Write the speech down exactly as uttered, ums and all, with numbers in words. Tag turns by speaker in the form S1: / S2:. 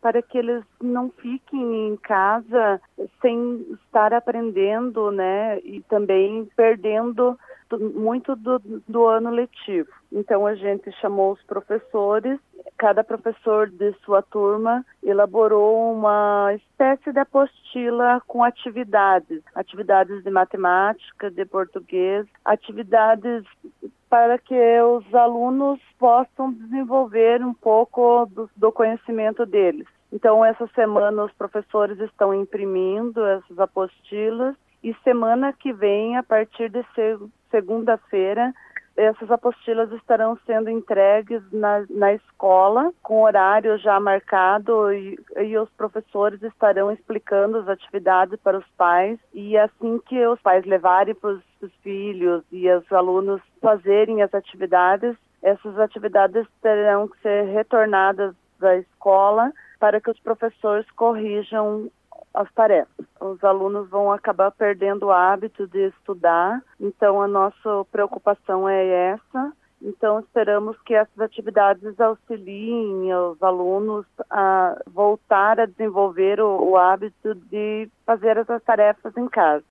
S1: para que eles não fiquem em casa sem estar aprendendo, né, e também perdendo muito do, do ano letivo. Então a gente chamou os professores, cada professor de sua turma elaborou uma espécie de apostila com atividades, atividades de matemática, de português, atividades para que os alunos possam desenvolver um pouco do, do conhecimento deles. Então, essa semana os professores estão imprimindo essas apostilas e semana que vem, a partir de segunda-feira, essas apostilas estarão sendo entregues na, na escola, com horário já marcado, e, e os professores estarão explicando as atividades para os pais, e assim que os pais levarem para os filhos e os alunos fazerem as atividades, essas atividades terão que ser retornadas da escola para que os professores corrijam as tarefas. Os alunos vão acabar perdendo o hábito de estudar, então a nossa preocupação é essa. Então esperamos que essas atividades auxiliem os alunos a voltar a desenvolver o, o hábito de fazer essas tarefas em casa.